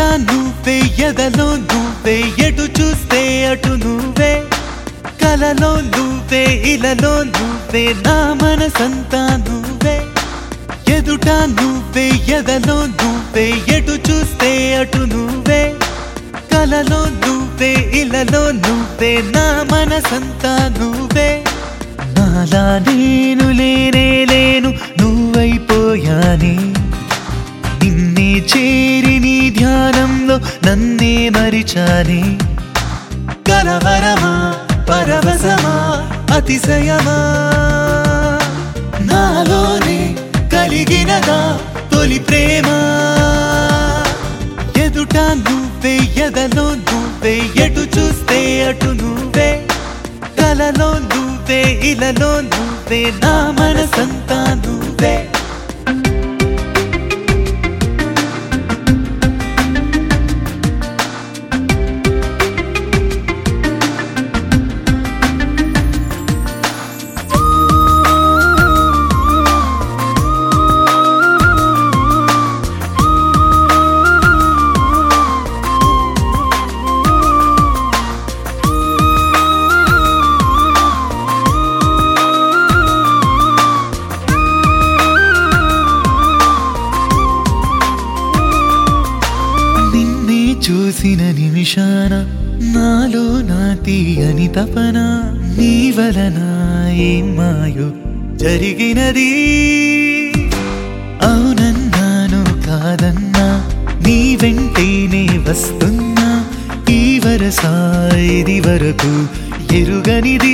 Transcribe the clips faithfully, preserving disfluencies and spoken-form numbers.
నువ్వే ఎదలో నువ్వే ఎటు చూస్తే అటు నువ్వే కలలో నువ్వే ఇలలో నువ్వే నా మనసంతా నువ్వే ఎదుట నువ్వే ఎదలో నువ్వే ఎటు చూస్తే అటు నువ్వే కలలో నువ్వే ఇలలో నువ్వే నా మనసంతా నువ్వే నాలా నేను లేనే లేను నువ్వైపోయానే నిన్నే చేరి నీ ధ్యానంలో నన్నే మరిచానే కలవరమా పరవశమా అతిశయమా నాలోనే కలిగినదా తొలి ప్రేమ ఎదుట నువ్వే ఎదలో నువ్వే ఎటు చూస్తే అటు నువ్వే కలలో నువ్వే ఇలలో నువ్వే నా మనసంతా నువ్వే చూసిన నిమిషాన నాలో నా తీయని తపన నీ వలన ఏం మాయో జరిగినది అవునన్నాను కాదన్నా నీ వెంటేనే వస్తున్నా ఈ వరస ఇది వరకు ఎరుగనిది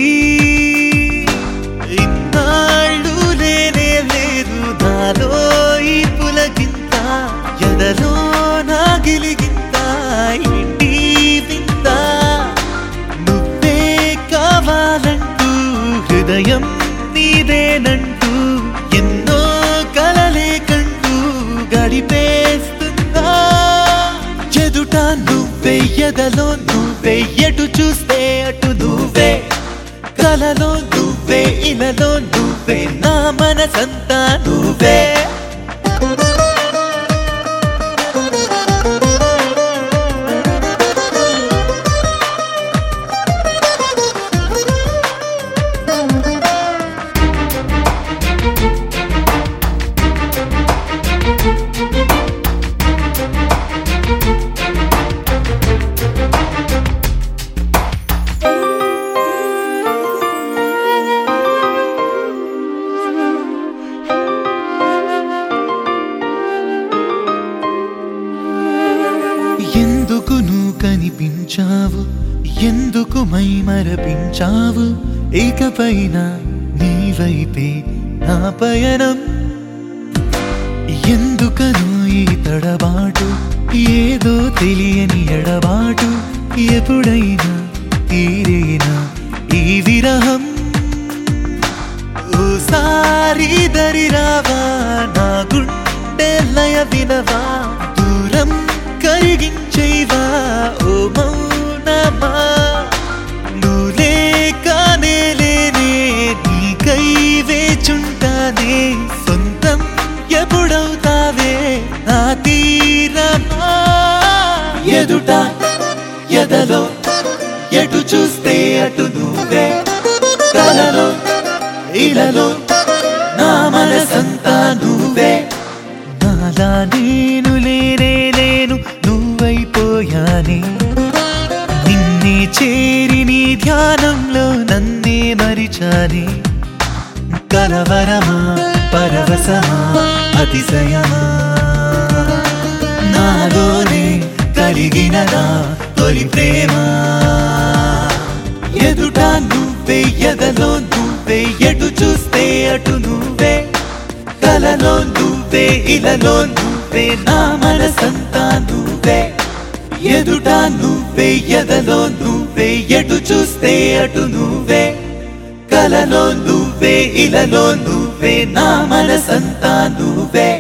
ఇన్నాళ్ళు లేనే లేదు నాలో ఈ పులకింత ఎదలో నా గిలిగింత ఇంటి వింత నువ్వే కావాలంటూ హృదయం నీదేనంటూ ఎన్నో కలలే కంటూ గడిపేస్తుందా ఎదుట నువ్వే ఎదలో నువ్వే ఎటు చూస్తే అటు నువ్వే కలలో నువ్వే ఇలలో నువ్వే నా మనసంతా నువ్వే ఎందుకు నువ్వు కనిపించావు ఎందుకు మై మరపించావు ఇకపైన నీ వైపే నా పయనం ఎందుకను ఈ తడబాటు ఏదో తెలియని ఎడబాటు ఎప్పుడైనా తీరేనా ఈ విరహం ఓసారి దరిరావా నా గుండె లయ వినవా దూరం కరిగించేవా ఓ మౌనమా నువ్వు లేకనే లేనే నీకై వేచుంటానే సొంతం ఎప్పుడవుతావే నా తీరమా ఎదుట ఎదలో ఎటు చూస్తే అటు నువ్వే కలలో ఇలలో నా మనసంతా నువ్వే నాలా నేను లేనే లేను నువ్వైపోయానే నిన్నే చేరి నీ ధ్యానంలో నన్నే మరిచానే కలవరమా పరవశమా అతిశయమా నాలోనే కలిగినదా తొలి ప్రేమ ఎదుట నువ్వే ఎదలో నువ్వే ఎటు చూస్తే అటు నువ్వే కలలో నువ్వే ఇలలో నువ్వే నా మనసంతా నువ్వే ఎదుట నువ్వే ఎదలో నువ్వే ఎటు చూస్తే అటు నువ్వే కలలో నువ్వే ఇలలో నువ్వే నా మనసంతా నువ్వే